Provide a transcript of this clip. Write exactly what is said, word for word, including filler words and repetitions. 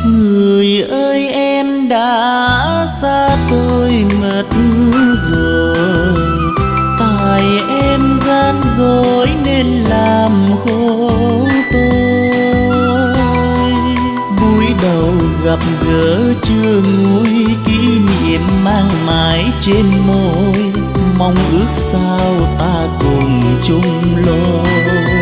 Người ơi em đã xa tôi mất rồi, tại em gian dối nên làm khổ tôi. Buổi đầu gặp gỡ chưa nguôi, kỷ niệm mang mãi trên môi, mong ước sao ta cùng chung lối.